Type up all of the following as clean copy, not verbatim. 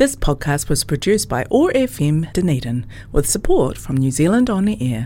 This podcast was produced by OAR FM Dunedin with support from New Zealand On the Air.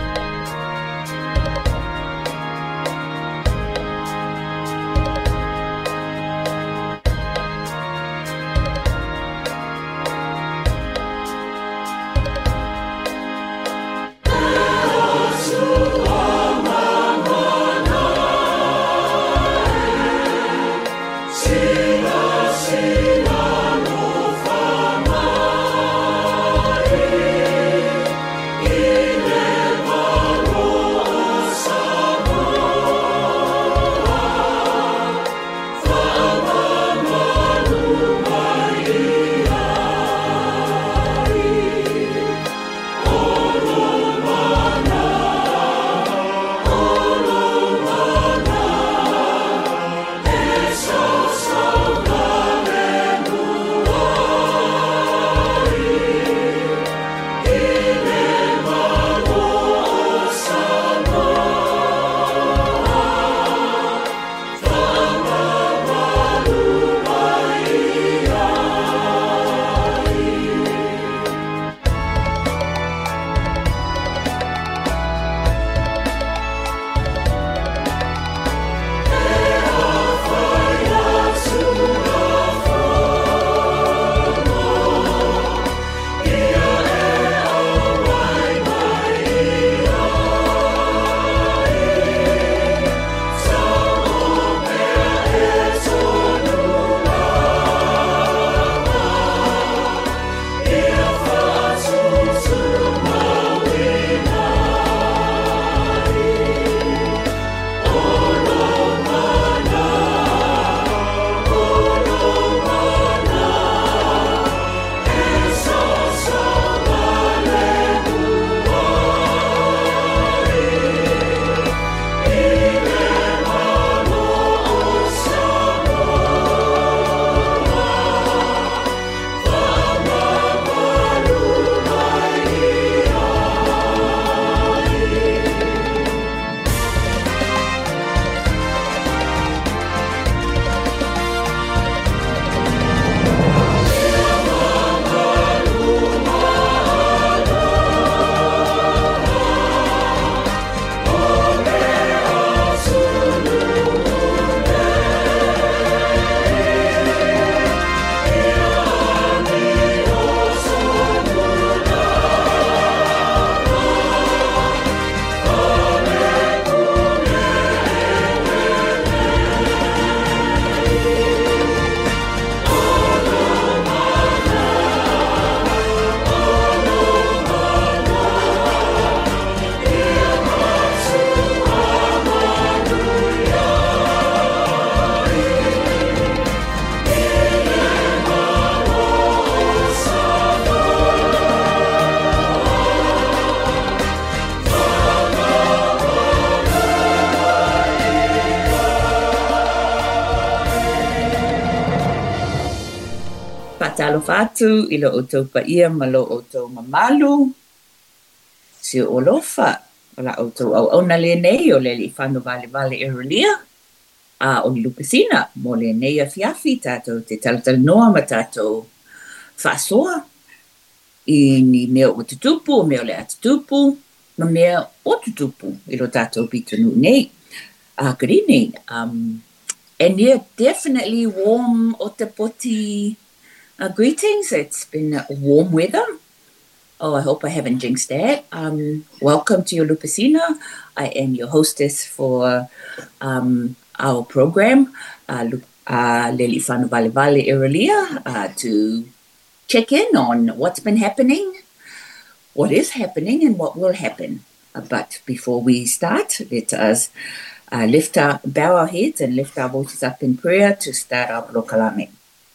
Fatu ilo oto pa ia malo oto mamalu si olofa la oto au ona le nei o le li fano vale erolia a o Lupesina mo le nei a fiafi tato te tal noa ma tato fasoa I ni mea o tutupu mea le atutupu ma mea o tutupu ilo tato pitunu nei karini and yeah, definitely warm o te poti. Greetings. It's been warm weather. Oh, I hope I haven't jinxed that. Welcome to your Lupesina. I am your hostess for our program, Leli Whanu Vale Erolia, to check in on what's been happening, what is happening, and what will happen. But before we start, let us bow our heads and lift our voices up in prayer to start our Lokalame.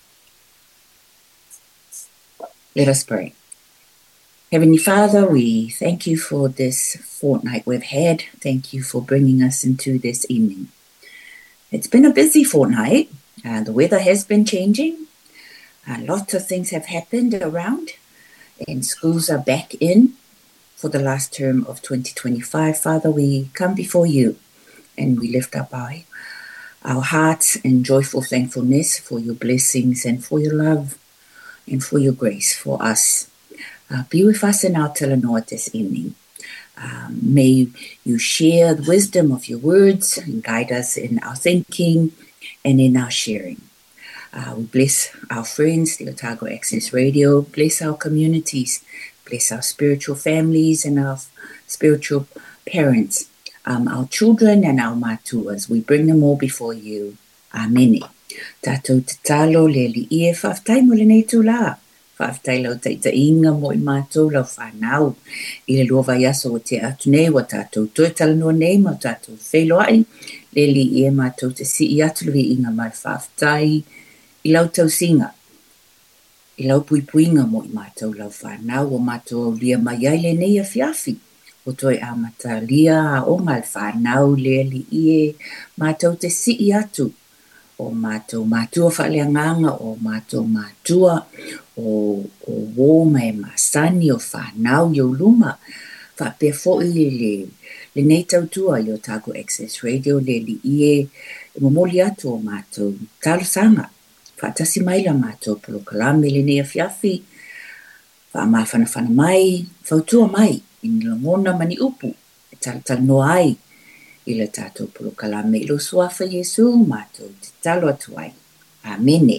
Let us pray. Heavenly Father, we thank you for this fortnight we've had. Thank you for bringing us into this evening. It's been a busy fortnight. The weather has been changing. Lots of things have happened around, and schools are back in for the last term of 2025. Father, we come before you and we lift up our hearts in joyful thankfulness for your blessings and for your love and for your grace for us. Be with us in our Talanoa this evening. May you share the wisdom of your words and guide us in our thinking and in our sharing. We bless our friends, the Otago Access Radio, bless our communities, bless our spiritual families and our spiritual parents, our children and our matuas. We bring them all before you. Amen. Tātou te talo le li ie whaftai mo le nei tū la. Whaftai lau te inga mo I mātou lau whanau. I le lua vai aso o te atu nei wa tātou toi talanoa nei ma tātou wheloai. Le li ie mātou te si I atu le inga mai whaftai. I lau tau singa. I lau puipuinga mo I mātou lau whanau o mātou au lia mai ai le nei a fiafi. O toi a mata lia o ngal whanau le li ie mātou te si I atu. O mātou mātua whaleanganga, o mātou mātua, o wōma e masani, o whanau i o luma. Whapea fōi le nei tautua I Otago Access Radio, le li ie momoli atu o mātou talosanga. Whatasi mai la mātou polo kalame le nei a fiafi, whamawhanawhana mai, whautua mai, in la ngona mani upu, tal noa ai. I le tātou polo kalame I lo suafa Yesu, mātou te talo atu ai. Amene.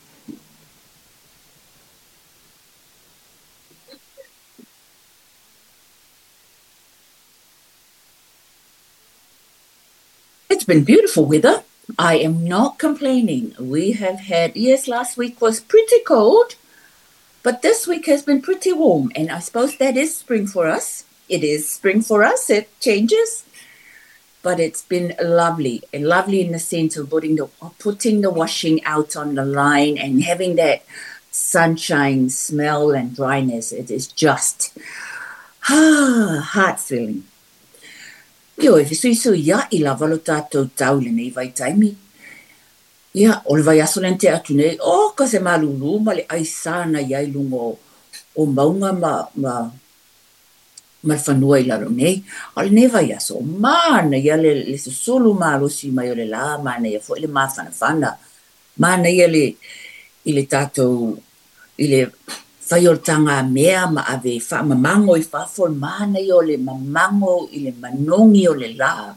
It's been beautiful weather. I am not complaining. We have had, yes, last week was pretty cold, but this week has been pretty warm, and I suppose that is spring for us. It is spring for us. It changes. But it's been lovely, and lovely in the sense of putting the washing out on the line and having that sunshine smell and dryness. It is just heart-filling. Io e visu ia I lava lo tātou tau le nei vai taimi. Ia, o le vai aso len te atu nei, ka se malulu ma le aisana iai lungo o maunga ma whanua I laro nei. O le newa ia so, mana ia le susulu maalosi mai o le la, mana ia fo I le mawhanawhana. Mana ia I le tātou, I le whaiortanga mea ma ave whaamamango I whafol, mana ia o le mamango I le manongi o le la.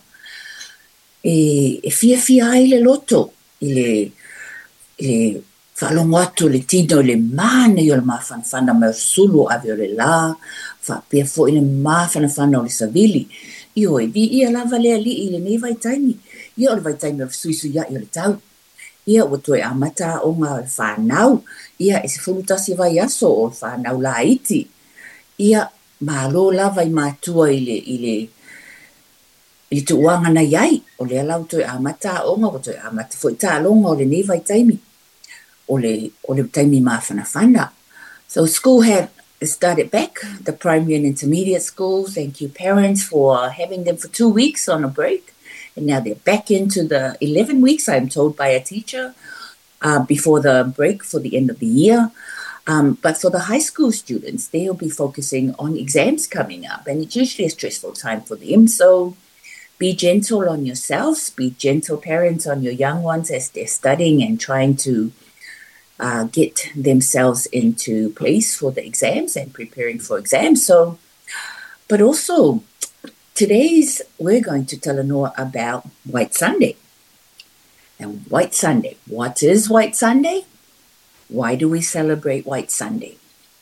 E fia ai le loto, I le whalongo atu le tino le mana ia o le mawhanawhana mai o sulu ave o le la, whapea fo I le mawhanawhana o le savili. Io e vi ia lava lea li I le nei vai taimi. Ia o le vai taimi o le suisu ia I o le tau. Ia o toi amata o ngā whanau. Ia e se fulutasi vai aso o le whanau la iti. Ia malo lava I mātua I le tuanga na iai. O le alau toi amata o ngā o toi amata fo I tālonga o le nei vai taimi. O le taimi mawhanawhana. So school had started back, the primary and intermediate schools. Thank you, parents, for having them for 2 weeks on a break. And now they're back into the 11 weeks, I'm told by a teacher, before the break for the end of the year. But for the high school students, they'll be focusing on exams coming up. And it's usually a stressful time for them. So be gentle on yourselves. Be gentle, parents, on your young ones as they're studying and trying to get themselves into place for the exams and preparing for exams. So, but also, we're going to talanoa about White Sunday. And White Sunday, what is White Sunday? Why do we celebrate White Sunday?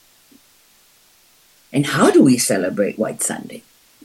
And how do we celebrate White Sunday?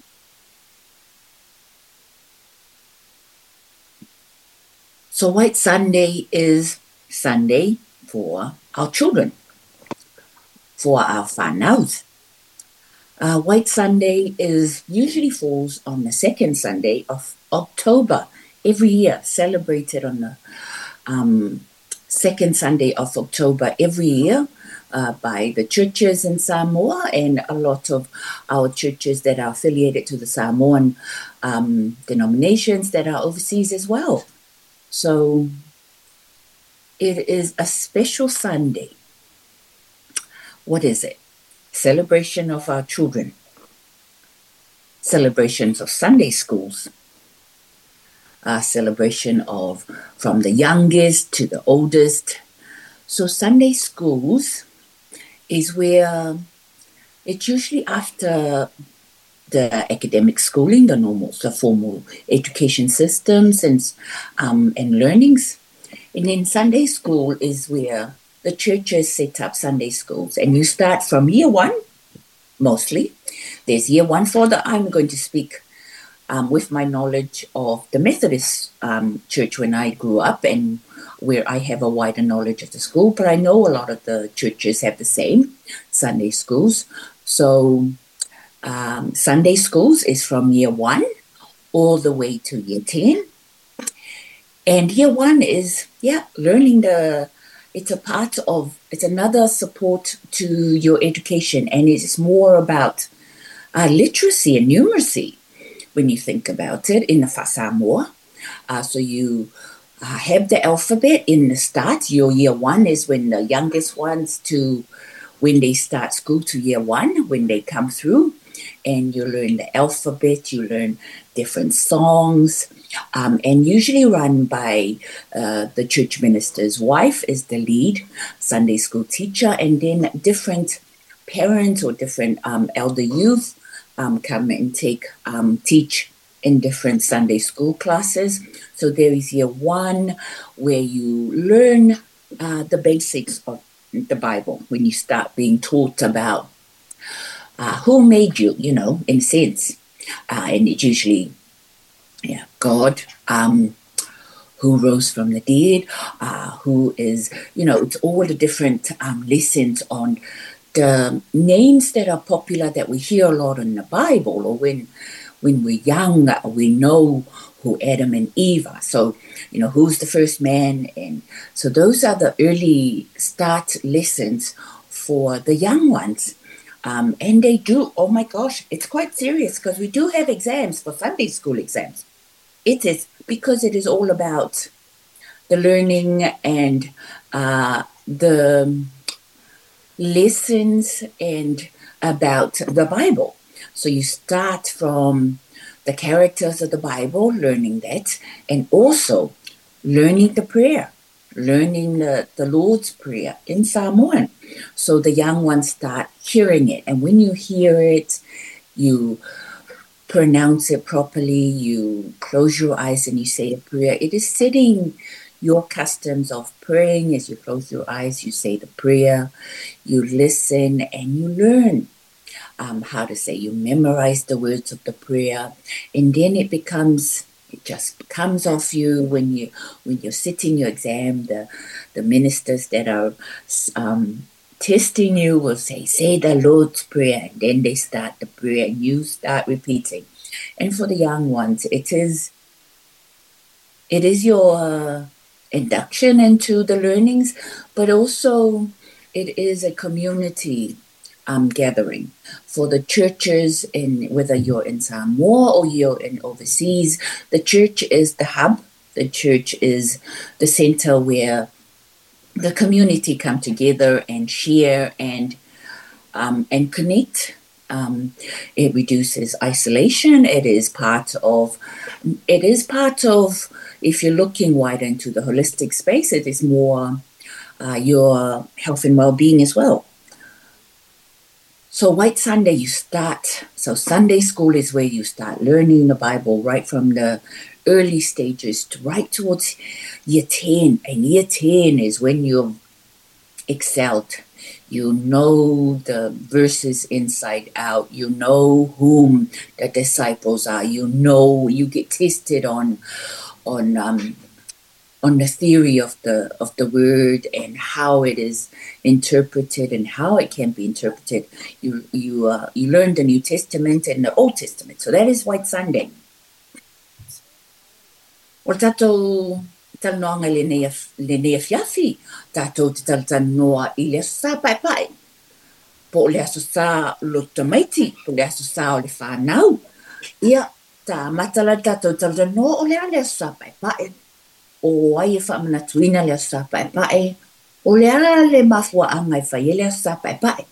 So White Sunday is Sunday for our children, for our whanaus. White Sunday usually falls on the second Sunday of October every year, celebrated on the second Sunday of October every year by the churches in Samoa and a lot of our churches that are affiliated to the Samoan denominations that are overseas as well. So it is a special Sunday. What is it? Celebration of our children. Celebrations of Sunday schools. Celebration of from the youngest to the oldest. So Sunday schools is where it's usually after the academic schooling, the formal education systems and learnings. And then Sunday school is where the churches set up Sunday schools. And you start from year one, mostly. There's year one I'm going to speak with my knowledge of the Methodist church when I grew up and where I have a wider knowledge of the school. But I know a lot of the churches have the same Sunday schools. So Sunday schools is from year one all the way to year 10. And year one is, learning it's another support to your education. And it's more about literacy and numeracy when you think about it in the Samoa. So you have the alphabet in the start. Your year one is when the youngest ones when they start school to year one, when they come through. And you learn the alphabet, you learn different songs, and usually run by the church minister's wife is the lead Sunday school teacher, and then different parents or different elder youth come and teach in different Sunday school classes. So there is year one where you learn the basics of the Bible when you start being taught about who made you, in a sense. And it's usually God, who rose from the dead, who is, it's all the different lessons on the names that are popular that we hear a lot in the Bible, or when we're young, we know who Adam and Eve are. So, who's the first man? And so those are the early start lessons for the young ones. And they do, oh my gosh, it's quite serious because we do have exams for Sunday school exams. It is because it is all about the learning and the lessons and about the Bible. So you start from the characters of the Bible, learning that, and also learning the prayer, learning the Lord's Prayer in Samoan. So the young ones start hearing it. And when you hear it, you pronounce it properly, you close your eyes and you say a prayer. It is setting your customs of praying. As you close your eyes, you say the prayer, you listen, and you learn how to say. You memorize the words of the prayer, and then it just comes off you when you're sitting your exam. The ministers that are testing you will say the Lord's Prayer, and then they start the prayer and you start repeating. And for the young ones, it is your induction into the learnings, but also it is a community gathering for the churches. In whether you're in Samoa or you're in overseas, the church is the hub. The church is the center where the community come together and share and connect. It reduces isolation. It is part of, if you're looking wider into the holistic space, it is more your health and well-being as well. So White Sunday, so Sunday school is where you start learning the Bible right from the early stages right towards year 10. And year 10 is when you've excelled. You know the verses inside out. You know whom the disciples are. You get tested on the theory of the word and how it is interpreted and how it can be interpreted. You learn the New Testament and the Old Testament. So that is White Sunday. O tātou talanoanga le nei fiafi, tātou te talanoa I le sā pai. Po le aso sā lo tamaiti, po le aso sā o le whānau. Ia, tā matala tātou talanoa o le ale aso sā pai. O ai e whamanatuina le aso sā pai. O le ale mafua angai whai le aso sā pai.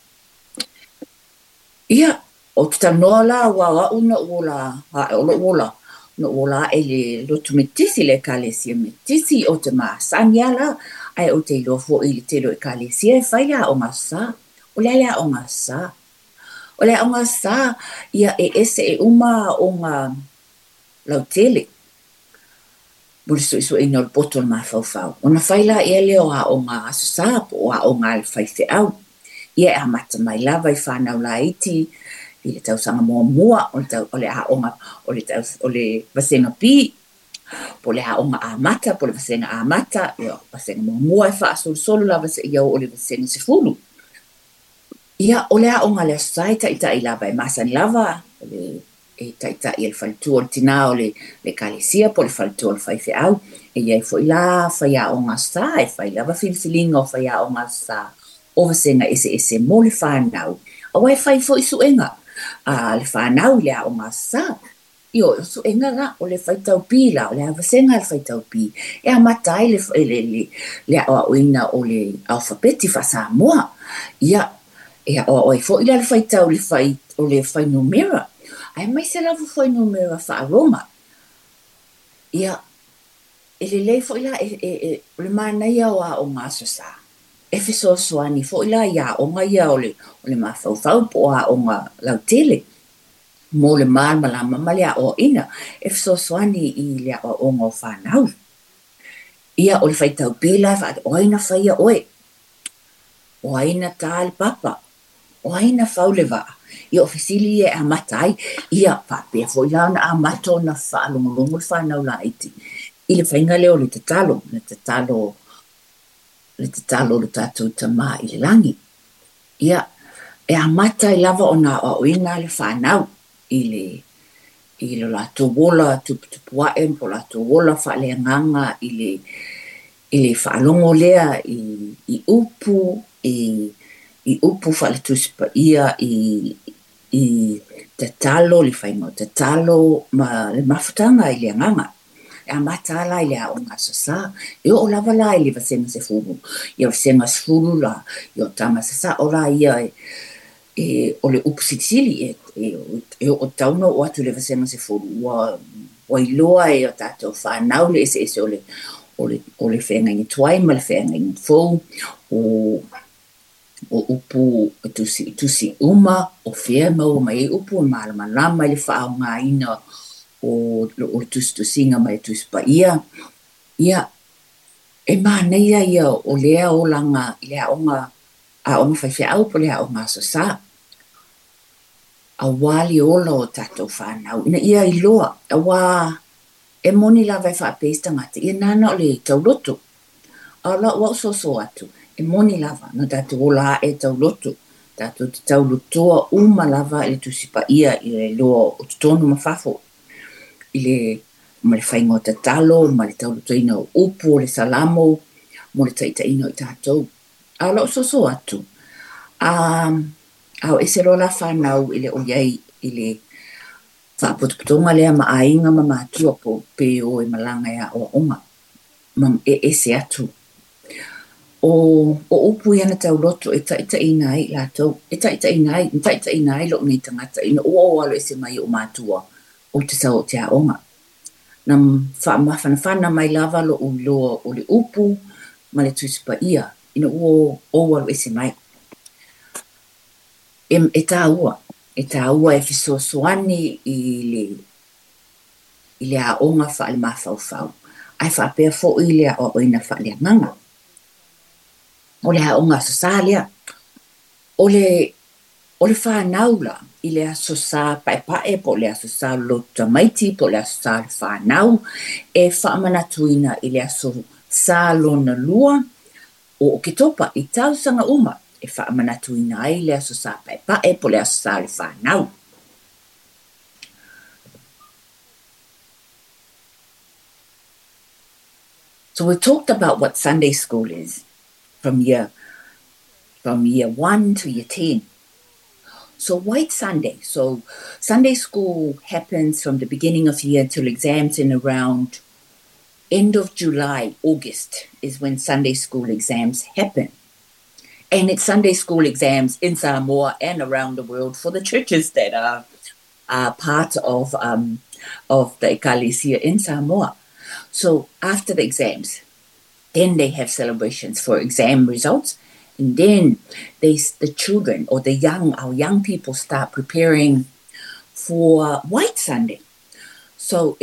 Ia, o te talanoa la wa una ola. No ola e le lotu metisi le kalesia metisi o te maasani ala ai o te ilofo I le telo e kalesia e whaia o masa o le lea o ngā sā. O le o ngā sā, ia ese uma o ngā lautele. Mure su ina o poto ma fau. Ona whaila e leo a o ngā aso sā, po a o ngā le whaife au. Ia e mata mai lava I whanau la iti, I le tau sanga mua, o le a o ngā, o le vasenga pi, po le a o ngā a mata, po le vasenga a mata, ia vasenga mua e wha solo lava se ia o le vasenga se fulu. Ia o le a o ngā le asai ta I lava e masani lava, o le e taita I le whalitua o le tina o le kalesia po le whalitua o le whaife au, e iai fo I la whaia o ngā sā, e whai lava filifilinga o whaia o ngā sā, o vasenga ese mo le whanau. A wai whai fo I suenga, le whanau lea o ngā sā, Io, suenga la, o le whaitau pi la, o le vasenga le whaitau pi, e a matai le a oina o le alfabeti fa Samoa, ia, e a o fo I le whaitau o le whai numera, ai mai se la whai numera fa aroma, ia, e le lei fo I la, o le manai o ngā sasa, e fiso soani fo I la ia o ngā ia o le mawhau po a o ngā lautele, mo le malama malea o ina, e fiso soani I lea o ngā whanau. Ia o le whaitau pila, o aina whaia oe, o aina tā le papa, o aina whau le waa, Ia o fisili e a matai, ia whapea fo I launa a mato na whaalongolongo le whanau la iti. I le whainga leo le tatalo le tātou tamā I le langi. Ia, e a matai lava o nā o ina le whanau I le lato wola tupuae po lato wola whaale nganga I le whaalongo lea I upu I upu whaale tuspa ia I te talo le whaingo te talo ma le mafutanga I le nganga e a mata la I le a o ngā sasa e o lava la I le vasenga se furu I o vasenga se furu la I o tama sasa o la ia o le upu sitisili e o tauna o atu le vasenga se furu wa iloa e o tato whanau le ese o le whenga ingi tuai ma le whenga ingi fau o upu tusi uma o whea mau mai upu o malama lama I le whao ngā ina o le tusinga mai tuspa ia e māneia ia o lea o langa I lea o ngā a o mwhaiwhia au po lea o ngā sasa a wali ola o tatou whanau ina ia I loa a wā e moni la vai whaapesta ngata ia nana o le tauloto a la ua so atu e moni lava no tatou ola e tauloto tatou te taulotoa uma lava I le tusipa ia I le loa o tutonu mawhafo I le ma le whaingo te talo ma le taulotoina o upu o le salamo mo le taitaina I tatou a la so atu au ese rola whanau I le o iai I le whaapotopotonga lea ma ainga ma mātua po pe o e malanga ea o onga mam ese atu o upu iana tauloto e taita ina ai lātou e taita ina ai lo ni tangata ina o alo ese mai o mātua o te sau o te aonga nam whaamawhana mai lava lo uloa o le upu ma le tusipa ia ina o alo ese mai e tāua e fisosoani I le aonga whaale mawhauwhau ai whaapea fo I le o ina whaale nganga o le aonga sasalia o le whanau la I le aso sa pae po le aso sa lota maiti po le aso sa le whanau e whaamanatuina I le aso sa lona lua o ke topa I tausanga uma e whaamanatuina ai le aso sa pae po le aso sa le whanau. So we talked about what Sunday school is from year 1 to year 10. So White Sunday. So Sunday school happens from the beginning of the year till exams in around end of July, August is when Sunday school exams happen. And it's Sunday school exams in Samoa and around the world for the churches that are part of the Ekalesia in Samoa. So after the exams, then they have celebrations for exam results. And then the children or our young people start preparing for White Sunday. So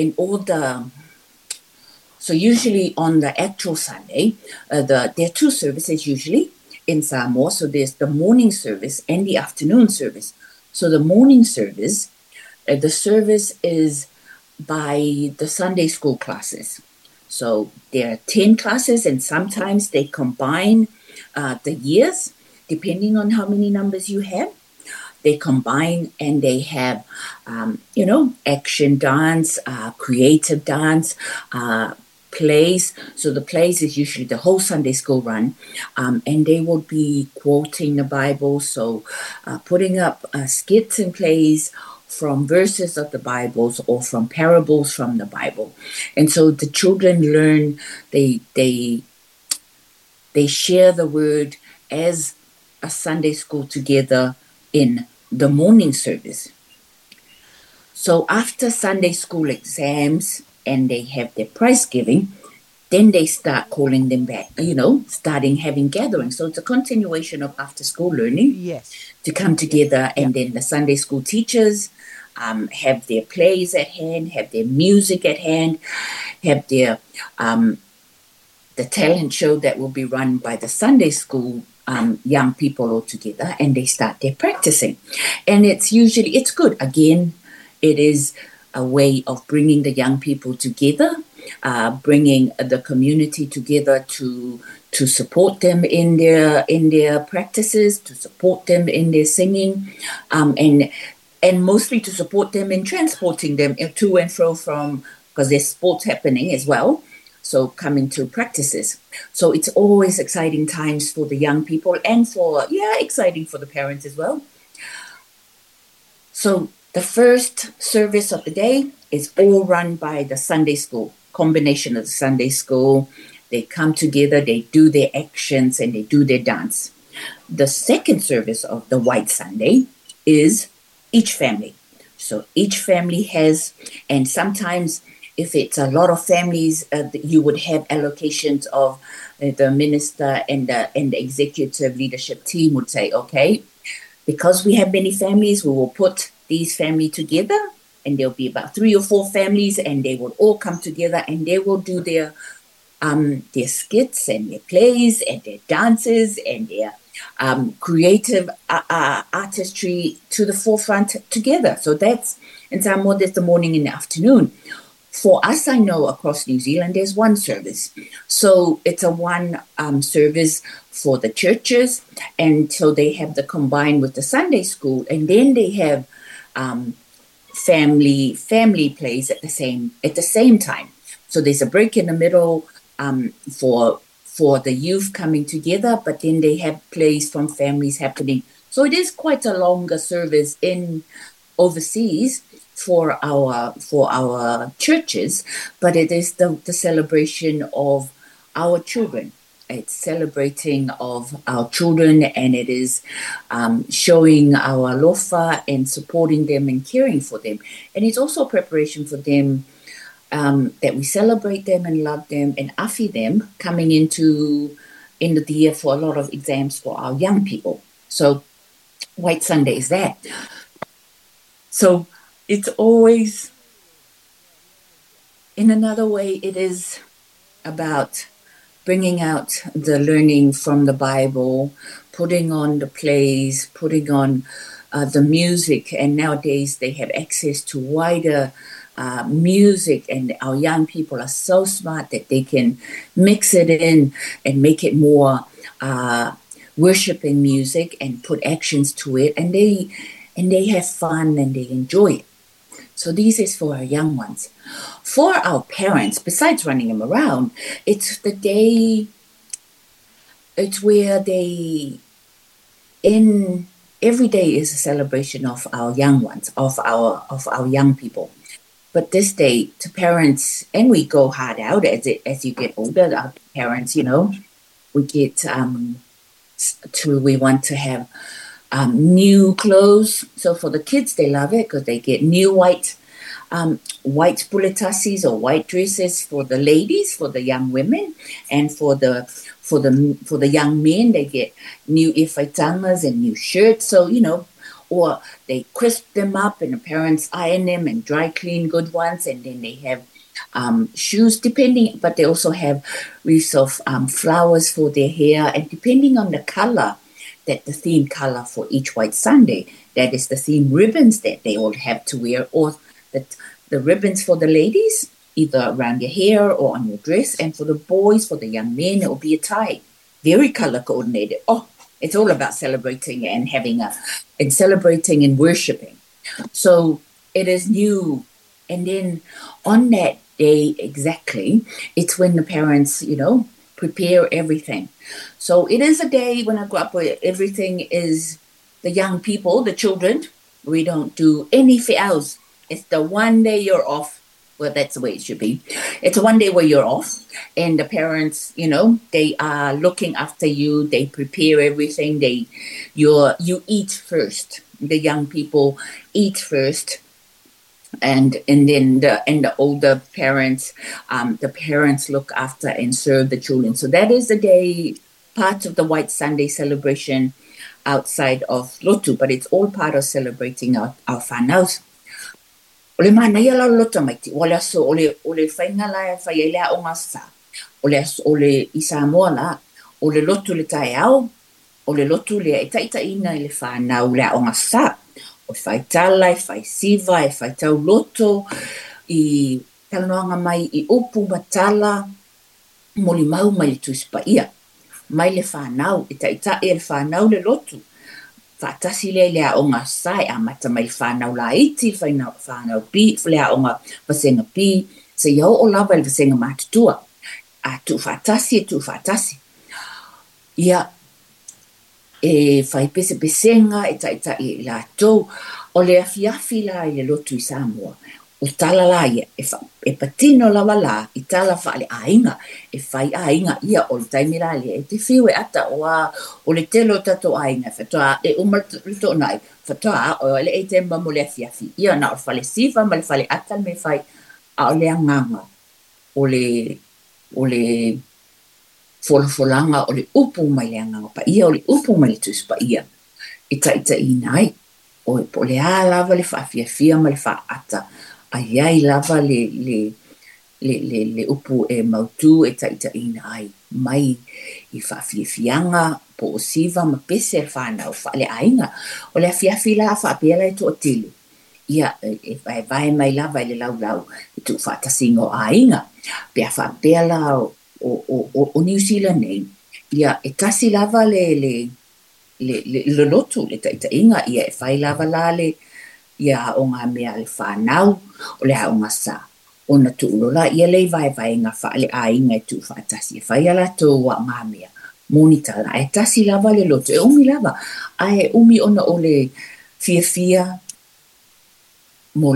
so usually on the actual Sunday, there are two services usually in Samoa. So there's the morning service and the afternoon service. So the morning service, the service is by the Sunday school classes. So there are 10 classes, and sometimes they combine the years, depending on how many numbers you have. They combine and they have, action dance, creative dance, plays. So the plays is usually the whole Sunday school run, and they will be quoting the Bible. So putting up skits and plays from verses of the Bibles or from parables from the Bible. And so the children learn, they share the word as a Sunday school together in the morning service. So after Sunday school exams and they have their prize giving, then they start calling them back, starting having gatherings. So it's a continuation of after school learning. Yes. To come together, and then the Sunday school teachers have their plays at hand, have their music at hand, have their the talent show that will be run by the Sunday school young people all together, and they start their practicing. And it's good. Again, it is a way of bringing the young people together, bringing the community together to support them in their practices, to support them in their singing, and mostly to support them in transporting them to and fro from, because there's sports happening as well. So coming to practices. So it's always exciting times for the young people and exciting for the parents as well. So the first service of the day is all run by the Sunday school, combination of the Sunday school. They come together, they do their actions, and they do their dance. The second service of the White Sunday is each family. So each family has, and sometimes if it's a lot of families, you would have allocations of the minister and the executive leadership team would say, okay, because we have many families, we will put these families together, and there'll be about 3 or 4 families, and they will all come together and they will do their skits and their plays and their dances and their creative artistry to the forefront together. So that's, in Samoa, there's the morning and the afternoon. For us, I know across New Zealand, there's one service. So it's a one service for the churches. And so they have the combined with the Sunday school. And then they have family plays at the same time. So there's a break in the middle for the youth coming together, but then they have plays from families happening. So it is quite a longer service in overseas for our churches, but it is the celebration of our children. It's celebrating of our children, and it is showing our alofa and supporting them and caring for them. And it's also preparation for them, that we celebrate them and love them and afi them coming into end of the year for a lot of exams for our young people. So White Sunday is that. So it's always, in another way, it is about bringing out the learning from the Bible, putting on the plays, putting on the music. And nowadays they have access to wider music, and our young people are so smart that they can mix it in and make it more worshiping music and put actions to it, and they have fun and they enjoy it. So this is for our young ones. For our parents, besides running them around, it's the day, it's where every day is a celebration of our young ones, of our young people. But this day, to parents, and we go hard out as you get older, our parents, we get we want to have new clothes. So for the kids, they love it because they get new white white pulitasis or white dresses for the ladies, for the young women, and for the young men, they get new ifaitangas and new shirts. So, or they crisp them up and the parents iron them and dry clean good ones, and then they have shoes depending, but they also have wreaths of flowers for their hair, and depending on the color, that the theme color for each White Sunday, that is the theme ribbons that they all have to wear, or the ribbons for the ladies, either around your hair or on your dress, and for the boys, for the young men, it will be a tie. Very color coordinated. Oh, it's all about celebrating and celebrating and worshiping. So it is new. And then on that day exactly, it's when the parents, prepare everything. So it is a day when I grew up where everything is the young people, the children. We don't do anything else. It's the one day you're off. Well, that's the way it should be. It's one day where you're off, and the parents, they are looking after you. They prepare everything. You eat first. The young people eat first, and then the older parents, the parents look after and serve the children. So that is the day, part of the White Sunday celebration outside of Lotu, but it's all part of celebrating our whānaus. Ole mana ia lau lota mai ti, ole aso ole whainga la e whai lea o ngā sa. Ole i Samoa la, ole lotu le tae au, ole lotu le e taita ina i le whanau lea o ngā sa. O whai tala, e whai siva, e whai tau loto, i tanoanga mai i upu matala, moli mau mai le tuispa ia. Mai le whanau, e taita e le whanau le lotu. Whaatasi lea o ngā sai, a mata mai whanau la iti, whanau pi, lea o ngā wasenga pi, se iau o lava le wasenga mātutua. A tu whaatasi. Ia, e whai pesenga, e taita i la tau, o le afiafi la i le lotu i Samoa. O tala la ia, e patino lava la, i tala whaale ainga, e whai ainga ia o le taimi la lia, e te whiwe ata o le telo tato ainga, whatoa, e umarito nai, whatoa, o le e te mamu le afiafi, ia na o whale siva, ma le whale ata me whai, a o le anganga, o le folanga, o le upu mai le anganga pa ia, o le upu mai le tus pa ia, i taita i nai, o le a lava le whaafiafia ma le wha ata, ai lava le upu e mautu e taita ina ai mai i whaafiafianga po o siva ma pese e whanau whaale ainga o le afiafi la whaapela e to atilu ia e vai mai lava i le lau e tu whaatasingo ainga pia whaapela o New Zealand nei ia e tasi lava le lotu le taita inga ia e whai lava la le ia o ngā mea le whanau o le hao ngā sa. O na tuulola ia lei vai ngā whaale a inga e tu whaatasi. E whai ala tō wa ngā mea. Moni tala. E tasi lava le loto. E umi lava. A e umi ona o le fia mo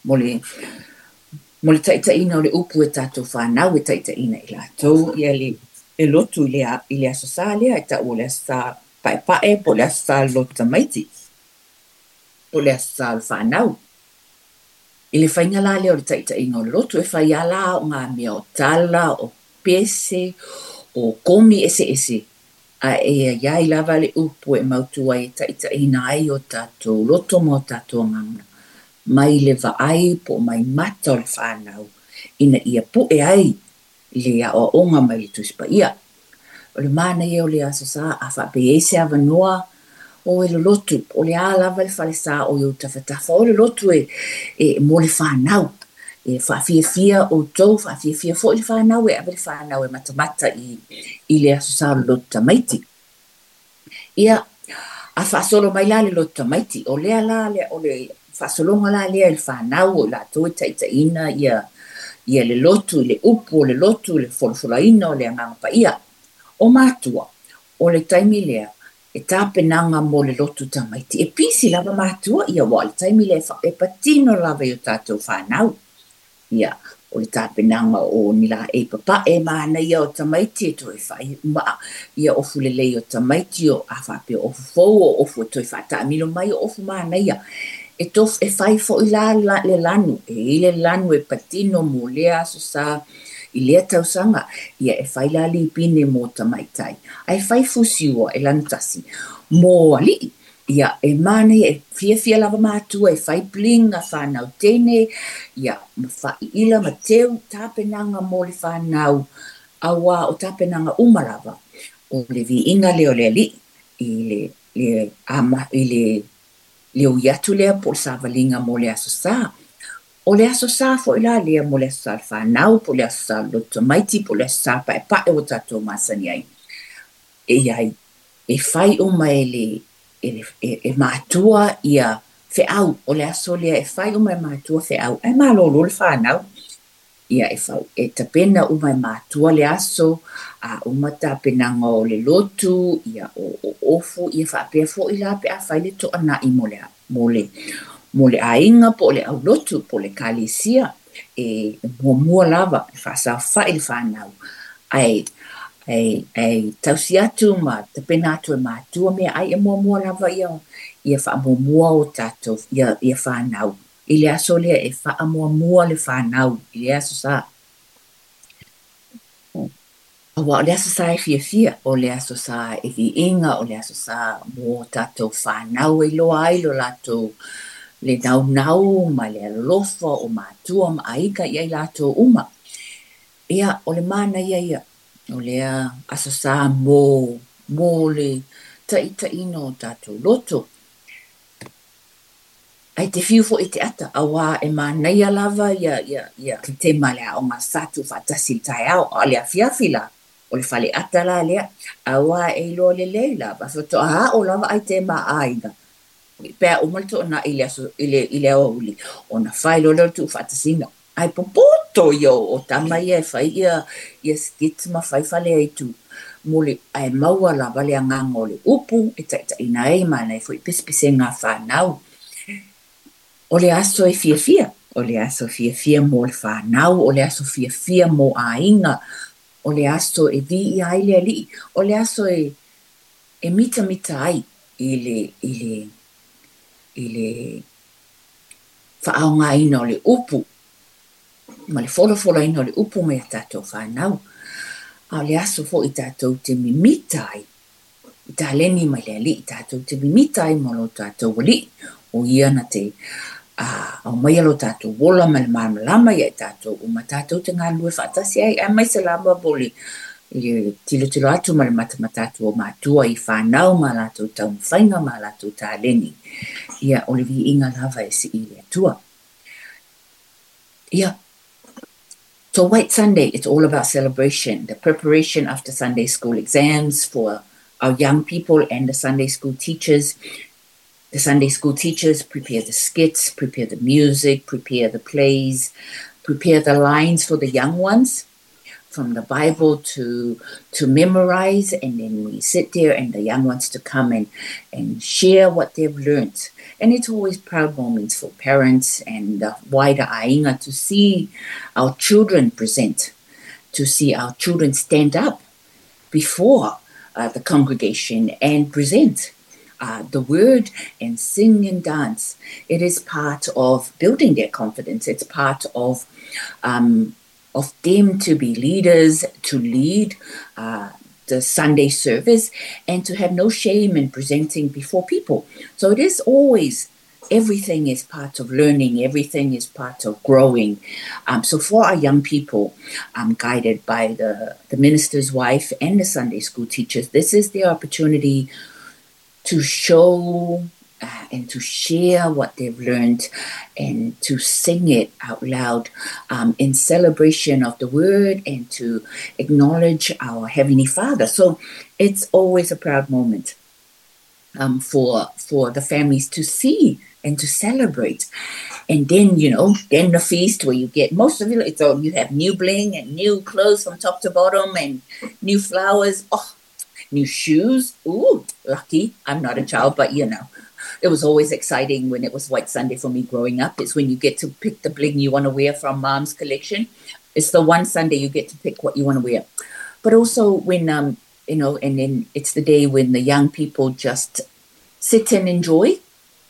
le taita ina o le upu e tātou whanau e taita ina i la tō. Ia le lotu i le asosa lea e ta o le asa pae po le asa lota maiti. O le asa whanau. I le whainga la leo le taita inga o le lotu e whai ala o ngā mea o tala, o pese, o komi ese. A e iai lava le upu e mautua e taita ina ai o tātou loto mo tātou nganga. Mai le vaai po mai mata o le whanau. Ina ia pu e ai le a o onga mai le tuspa ia. O le mana ia o le aso sa a whape ese avanua o le lotu, o le a lava le whale sa o iu tawhatafa, o le lotu e mo le whanau, e whaafia o tau, whaafia fo le whanau e awe le whanau e matamata i le aso sa o le lotu tamaiti. Ia, a whaasolo mai la le lotu tamaiti, o lea la le, o le whaasolonga la lea le whanau o la toi taita ina ia le lotu, le upu, o le lotu, le folofolaina o le angangapa ia, o mātua, o le taimi lea, e tāpenanga mo le lotu tamaiti. E pisi lava mātua ia wa le taimi le e patino lava i o tātou whanau. Ia, o le tāpenanga o nila e papa e mana ia o tamaiti e toi whai. Ia ofu le lei o tamaiti o a whape ofu fou o ofu toi whata amilo mai o ofu mana ia. e fai fo I la le lanu, e le lanu e patino mo le aso sa I lea tausanga, ia e fai la li pine mo tamaitai. Ai fai fusiua e lantasi. Mo ali, ia e mane e fia lava mātua, e fai blinga whanau tene, ia ma fai ila ma teu tāpenanga mo le whanau, awa o tāpenanga umarava. O le vi inga leo le li, I le uiatu lea po savalinga mo le aso saa. O le aso sa fo ila lea mo le aso sa whanau, po le aso sa loto maiti, po le aso sa pa e o tatou masani ai. E ai, e whai o mai e mātua ia wheau, o le aso lea e whai o mai mātua wheau, e mālolo le whanau, ia e whau, e tapena o mai mātua le aso, a o mata penanga o le lotu, ia o ofu, ia whapea fo ila pe a whai le to ana I mo le ainga po le au lotu po le kalisia e mua lava e whasa whai le whanau ai tausi atu ma te pena atu e mātua mea ai e mua lava ia wha mua o tātou ia whanau I le aso lea e wha mua le whanau I le aso sa awa o le aso sa e fia o le aso sa e vi inga o le aso sa mo tātou whanau e loa ai lo latou le nau ma le alolofa o mātua ma aika I ai lato uma. Ia, o le mana ia, o lea aso sa mo le ta ino o tātou loto. Ai te fiu fo I te ata, awa e mana ia lava ia ki te male o ngā satu whatasi tai au, o le afiafila, o le fale ata la lea, awa e ilo le leila, bafoto a o lava ai te maa aiga. Pea o malto na ile o uli o na fai lo tu fatasinga ai popoto yo o tama ia fai ia skits ma fai fale ai tu mole ai maua la vale ngango le upu e ta ina ai mana foi pispisenga fa nau o le aso e fia o le aso fia mo le fa nau o le aso fia mo ainga o le aso e vi ai le ali o le aso e mita ai I le whaaonga ina o le upu. Ma le whola ina o le upu mea tātou whanau. A le aso fo I tātou te mimitai. I tā leni mai le ali I tātou te mimitai mo lo tātou wali. O ia na te au mai alo tātou wola ma le malama ia I tātou. O ma tātou te ngā lue whaatasi ai. A mai se lama boli. I tilo atu ma le matamatatu o mātua I whanau ma lātou tau mwhainga ma lātou tā leni. Ia o le vi inga lava e si I le atua. Ia. So White Sunday, it's all about celebration, the preparation after Sunday school exams for our young people and the Sunday school teachers. The Sunday school teachers prepare the skits, prepare the music, prepare the plays, prepare the lines for the young ones from the Bible to memorize, and then we sit there and the young ones to come and share what they've learned. And it's always proud moments for parents and the wider ainga to see our children present, to see our children stand up before the congregation and present the word and sing and dance. It is part of building their confidence. It's part of them to be leaders, to lead the Sunday service, and to have no shame in presenting before people. So it is always, everything is part of learning, everything is part of growing. So for our young people, guided by the minister's wife and the Sunday school teachers, this is the opportunity to show and to share what they've learned and to sing it out loud in celebration of the word and to acknowledge our Heavenly Father. So it's always a proud moment for the families to see and to celebrate. And then, then the feast where you get most of it, you have new bling and new clothes from top to bottom and new flowers. Oh, new shoes. Ooh, lucky. I'm not a child, but it was always exciting when it was White Sunday for me growing up. It's when you get to pick the bling you want to wear from Mom's collection. It's the one Sunday you get to pick what you want to wear. But also when, and then it's the day when the young people just sit and enjoy.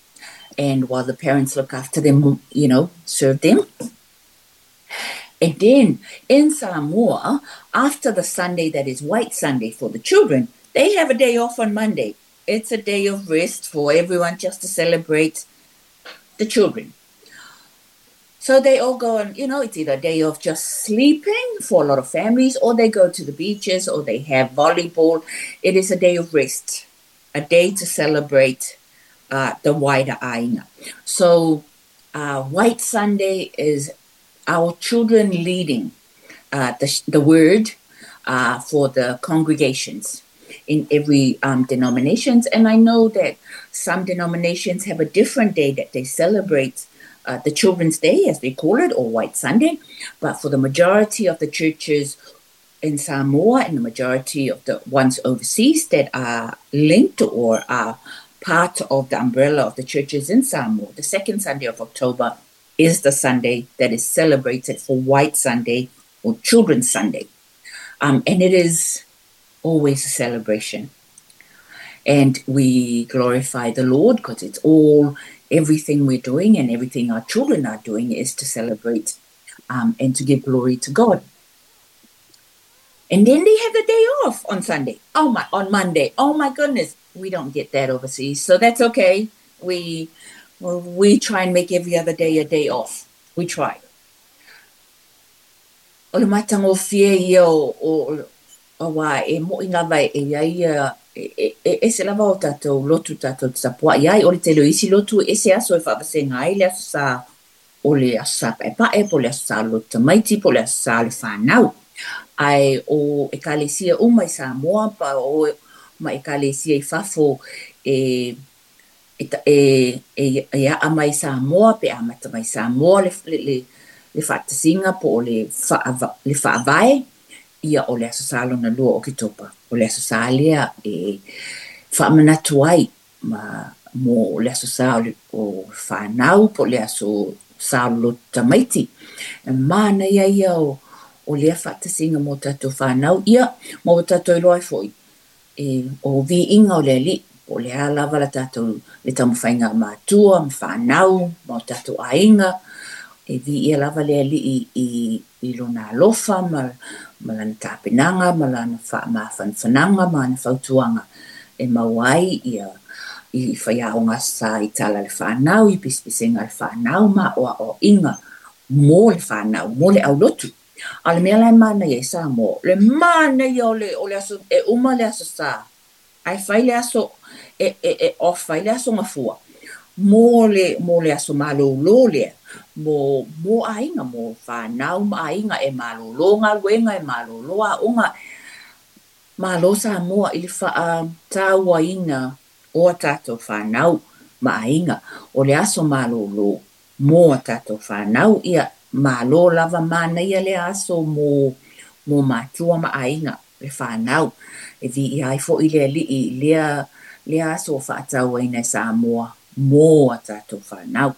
And while the parents look after them, serve them. And then in Samoa, after the Sunday that is White Sunday for the children, they have a day off on Monday. It's a day of rest for everyone just to celebrate the children. So they all go on, it's either a day of just sleeping for a lot of families, or they go to the beaches, or they have volleyball. It is a day of rest, a day to celebrate the wider ainga. So White Sunday is our children leading the word for the congregations in every denominations. And I know that some denominations have a different day that they celebrate the Children's Day, as they call it, or White Sunday. But for the majority of the churches in Samoa and the majority of the ones overseas that are linked or are part of the umbrella of the churches in Samoa, the second Sunday of October is the Sunday that is celebrated for White Sunday or Children's Sunday. And it is always a celebration. And we glorify the Lord because it's everything we're doing and everything our children are doing is to celebrate and to give glory to God. And then they have the day off on Sunday. On Monday. Oh my goodness. We don't get that overseas. So that's okay. We try and make every other day a day off. We try. O le matango fie ia o wa e mo inga vai e ia e se lava o tatou lotu tatou tapua ia o le tele isi lotu e se aso e whaapasenga ai le aso sa o le aso sa pae po le aso sa lotu maiti po le aso sa le whanau. Ai o e kalesia umai Samoa pa o ma e kalesia i whafo e a mai Samoa pe a mata mai Samoa le whaatasinga po o le whaavae ia o le aso salo na lua o ki topa. O le aso salia e whaamanatu ai mo le aso sa o whanau po le aso salo tamaiti. E mana ia o lea whaatasinga mo tatou whanau ia mo tatou loai foi. O vi inga o le li o le lava la tatou le tamuwhainga mātua, mwhanau, mo tatou ainga, e vi ia lava le li i lona alofa, ma lana tāpenanga, ma lana mawhanwhananga, ma lana whautuanga. E mawai i whaiaonga sa i tala le whanau, i pispisenga le whanau, ma o inga mo le whanau, mo le aulotu. A le mea lai mana i sa mo, le mana i o le aso, e uma le aso sa, ai whai le aso, off whai le aso ngafua, mo le aso malolo lea, mo ainga, mo whanau ma ainga e malolo, ngā luenga e malolo a unga, malo sa moa i le wha tāua ina o tātou whanau ma ainga, o le aso malolo, mo tātou whanau ia, malo lava mana ia le aso mo mātua ma ainga le whanau. E vi i ai fo i le aso whaatau aina e Samoa mo a tātou whanau.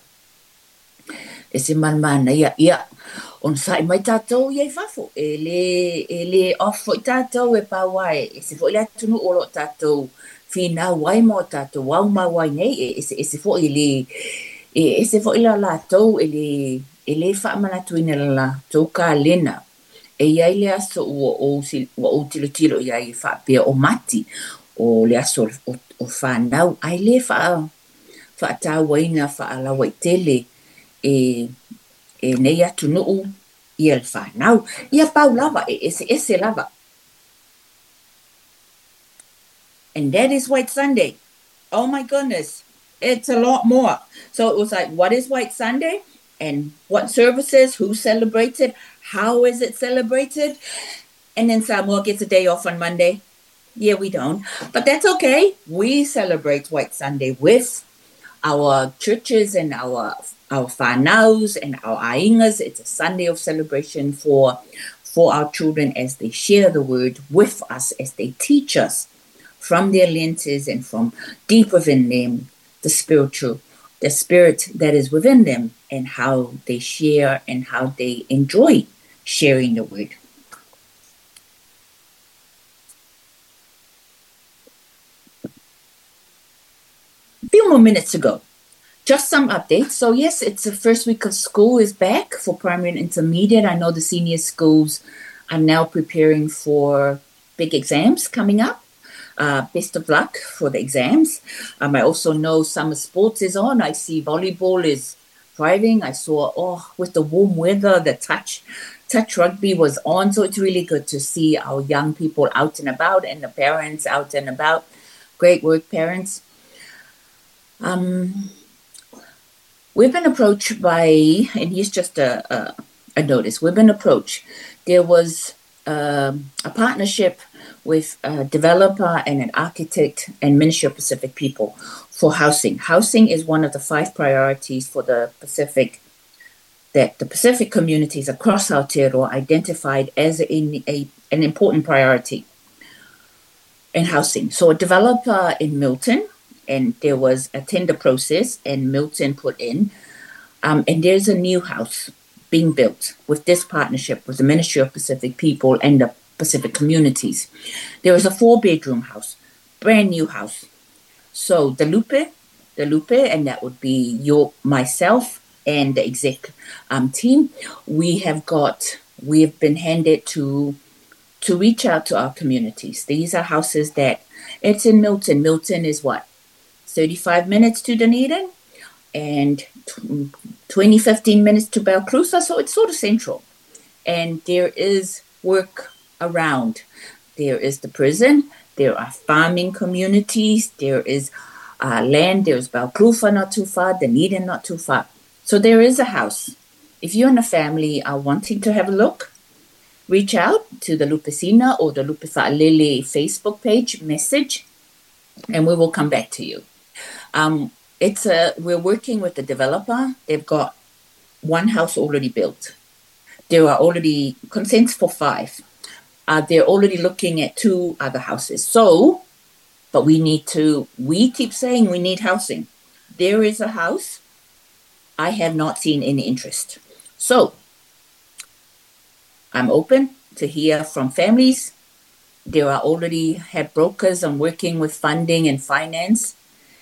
E se mana ia, on sai mai tātou iai whafo. E le ofo i tātou e pāwai. E se fo i le atunu olo tātou whina wai mo tātou wau ma wai nei. E se fo i le, e se fo i la lātou e le whaamanatuina la tau ka lena. E iai le aso o tilo iai whaapea o mati o le aso o whanau. Ai le whaatawaina whaalawa i tele e nei atu nuu i el whanau. Ia pau lava, ese lava. And that is White Sunday. Oh my goodness. It's a lot more. So it was like, what is White Sunday? And what services, who celebrates it, how is it celebrated? And then Samoa gets a day off on Monday. Yeah, we don't. But that's okay. We celebrate White Sunday with our churches and our whanaus and our aingas. It's a Sunday of celebration for our children as they share the word with us, as they teach us from their lenses and from deep within them, the spirit that is within them, and how they share and how they enjoy sharing the word. A few more minutes ago, Just some updates. So yes, it's the first week of school is back for primary and intermediate. I know the senior schools are now preparing for big exams coming up. Best of luck for the exams. I also know summer sports is on. I see volleyball is thriving. I saw, with the warm weather, the touch rugby was on. So it's really good to see our young people out and about and the parents out and about. Great work, parents. We've been approached by, and here's just a notice, we've been approached. There was a partnership with a developer and an architect and Ministry of Pacific people for housing. Housing is one of the 5 priorities for the Pacific, that the Pacific communities across Aotearoa identified as an important priority in housing. So a developer in Milton, and there was a tender process, and Milton put in, and there's a new house being built with this partnership with the Ministry of Pacific People and the Pacific communities. There is a 4-bedroom house, brand new house. So the Lupe, and that would be myself and the exec team. We have been handed to reach out to our communities. These are houses that it's in Milton. Milton is what? 35 minutes to Dunedin and 15 minutes to Balclutha, so it's sort of central. And there is work around. There is the prison, there are farming communities, there is land, there's Balclutha not too far, Dunedin not too far. So there is a house. If you and a family are wanting to have a look, reach out to the Lupesina or the Lupe Fa'alele Facebook page, message, and we will come back to you. We're working with the developer. They've got 1 house already built. There are already consents for 5. They're already looking at 2 other houses. So, but we keep saying we need housing. There is a house. I have not seen any interest. So, I'm open to hear from families. There are already have brokers. I'm working with funding and finance.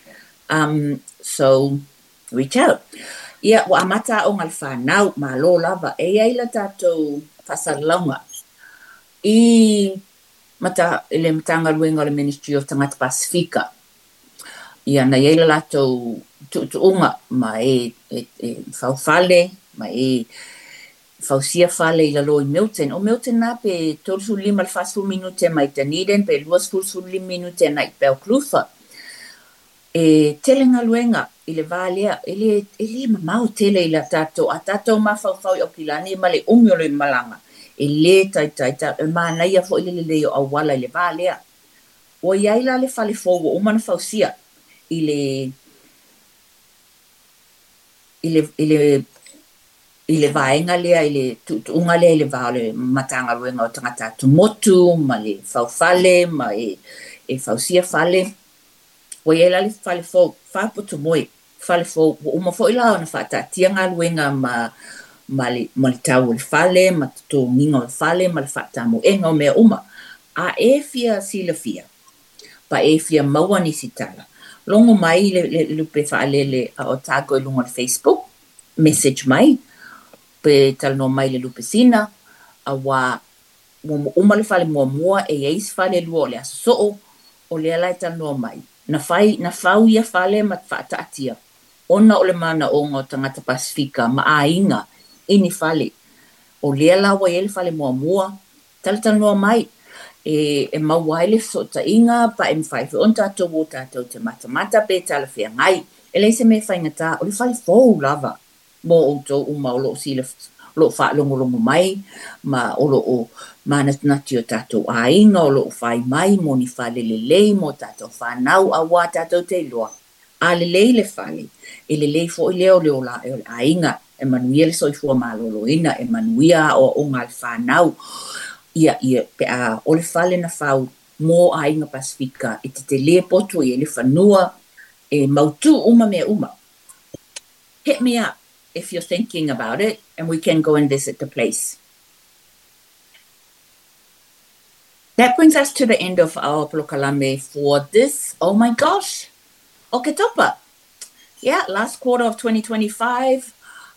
So reach out. Ia wa amata o ngal whanau ma lo lava e aila tātou whasalaunga. I mata ele matanga luenga le Ministry of Tangata Pasifika. Ia na aila latou tuunga ma e whauwhale, ma e whausia whale i lalo i Milton. O Milton na pe 35 minute mai Dunedin, pe 25 minute na i Balclutha. Telenga luenga i le valea, ele mamau tele i la tatou, a tatou mawhauwhau i Okilani, ma le umi o le malanga. Le taita, mana ia fo ile le o awala i le valea. O iai la le fale fogo, o mana whausia i le vaenga lea, i le tuunga lea, i le vao le matanga luenga o tangata tumotu, ma le whauwhale, ma e whausia whale. O ia la le fale fo whaputu moi, fale fo uma fo ila ona whata tianga luenga ma le tau le fale, ma to ninga le fale, ma le whata mo enga o mea uma. A e fia sila fia, pa e fia maua ni sitala. Longo mai le lupe whaalele o tago i lunga le Facebook, message mai, pe talano mai le lupe sina, a wa uma le fale mua e eis fale lua o le aso soo, o le alai talano mai. Na fau ia fale ma whaata atia. Ona o le mana o ngā tangata Pasifika ma a inga ini fale. O lea lawa ele fale mua, talata noa mai. E mauaile so ta inga pa M5 on tatou o tatou te mata pe tala fia ngai. E leise me whaingata o le fale fau lava. Mo o tō uma o lo sila lo wha longo mai ma o lo o manatnati o tatou a inga o lo whai mai mo ni fale lelei mo tatou whanau a wā tatou te loa. A lelei le fale. E lelei fo i leo leo la e a inga e manuia le soifua malolo ina e manuia o ngal whanau. Ia pe a o le fale na whau mo a inga Pasifika e te le poto i le whanua e mautu uma mea uma. Hit me up if you're thinking about it, and we can go and visit the place. That brings us to the end of our Polokalame for this, oh my gosh, Oketopa. last quarter of 2025.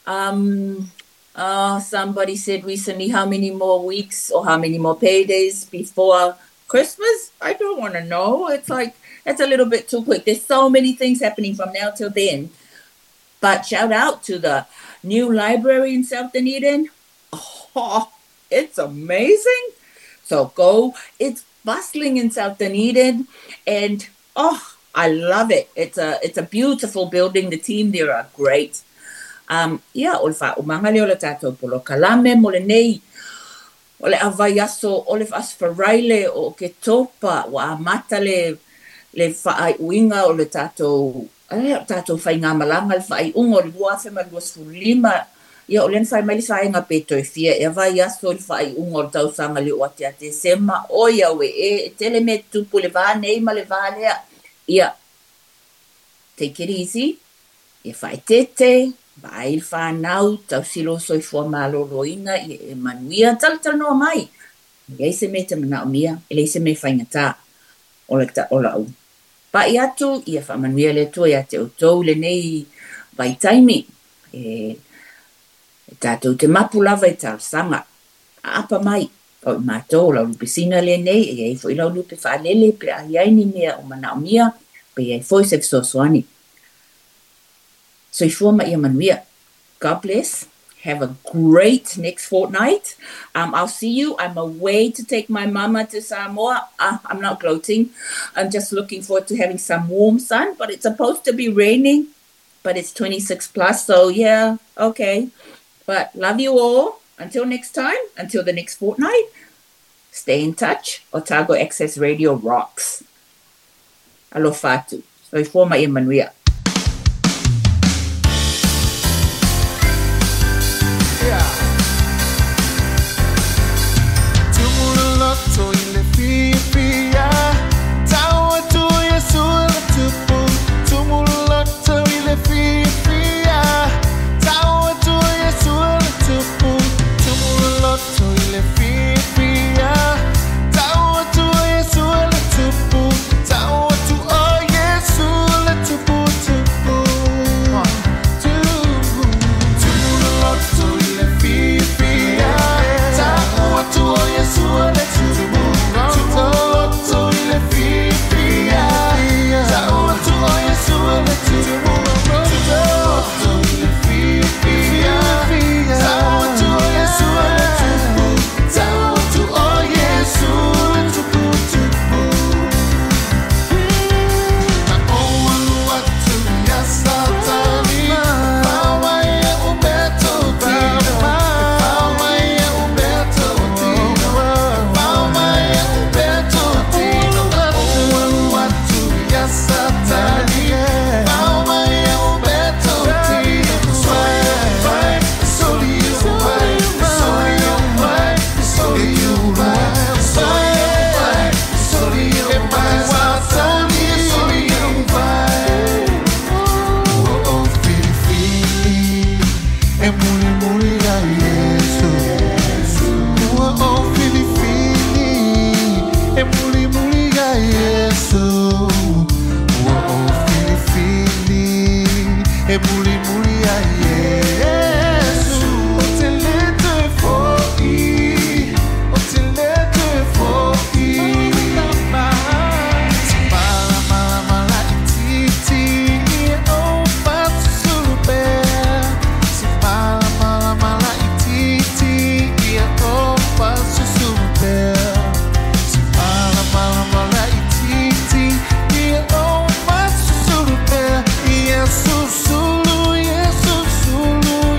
Somebody said recently how many more weeks or how many more paydays before Christmas? I don't want to know. It's like, it's a little bit too quick. There's so many things happening from now till then. But shout out to the new library in South Dunedin. Oh, it's amazing. So go. It's bustling in South Dunedin. And, I love it. It's a beautiful building. The team there are great. O le whaumanga leo le tātou polo kalame mo le nei. O le awai aso, o le asfaraile o ke topa wa amata le whaai uinga o le tātou whai ngā malanga le whaai ungo le luafe ma luas fulima. O len whai mai le whaai ngā peto e fia. E awai aso le whaai ungo le tausanga le o ate ate sema. O ia we e tele me tupu le vāne ma le vālea. Take it easy. E whai tete. Vai whanau, tau silo soi fua maloloina i e manuia tal noa mai. Iei se me te mana o mia, e se me whaingatā o la au. Pa i atu, i a whamanuia le tua i a te outou le nei vai taimi. E tātou te mapu lava i tāu sanga. A apa mai, o i mātou la lupesina le nei, e iei fo i lau lupe whaalele pe a iaini mea o mana o mia, pe iei fo i se fisosoani. So manuia. God bless. Have a great next fortnight. I'll see you. I'm away to take my mama to Samoa. I'm not gloating. I'm just looking forward to having some warm sun, but it's supposed to be raining, but it's 26 plus. So yeah, okay. But love you all. Until next time, until the next fortnight, stay in touch. Otago Access Radio rocks. Aloha fatu. So i manuia. Sulu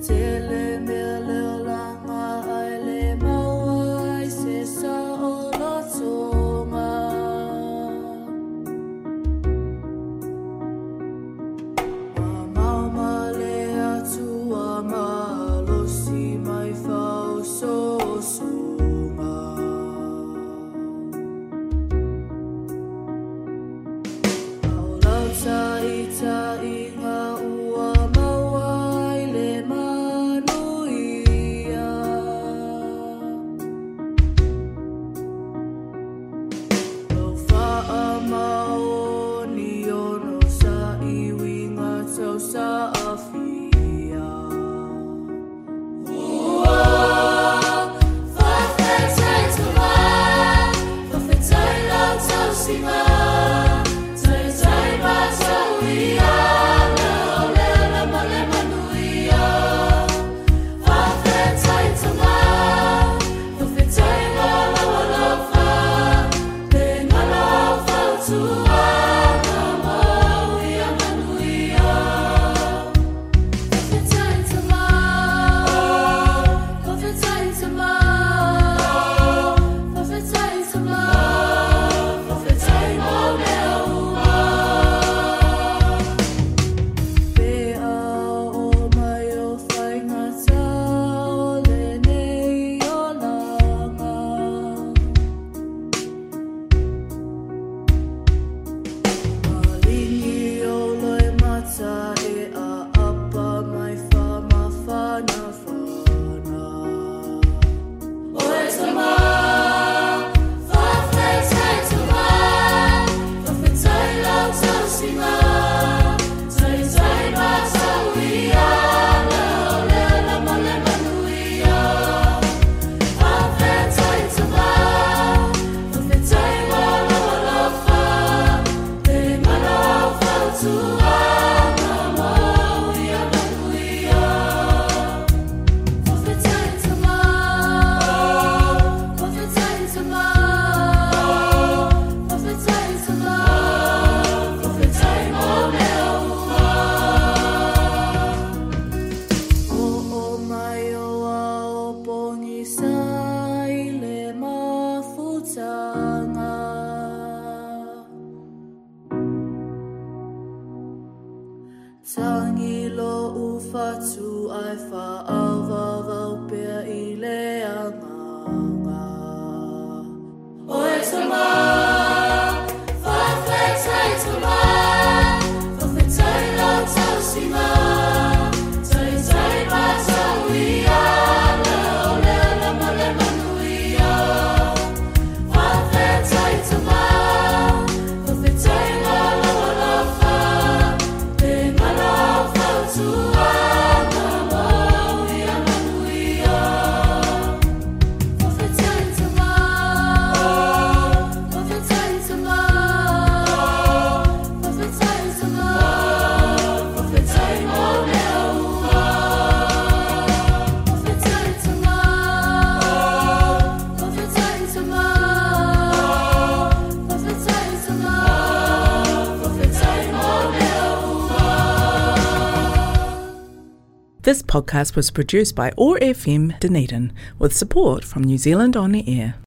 Tangilo ufatu ai whaawawau pia I lea nganga. Oe tama, whawhetai tama, whawhetai lau tau singa, tai tai ma tau ia, leo leo lama le manu ia. Whawhetai tama, whawhetai ma lawa lawa, te mana whau tua, na mau ia manu ia. Whawhetai tama, whawhetai tama, whawhetai tama, whawhetai mo leo ua. Whawhetai tama, whawhetai tama, whawhetai tama, whawhetai mo leo ua. This podcast was produced by OAR FM Dunedin with support from New Zealand On the Air.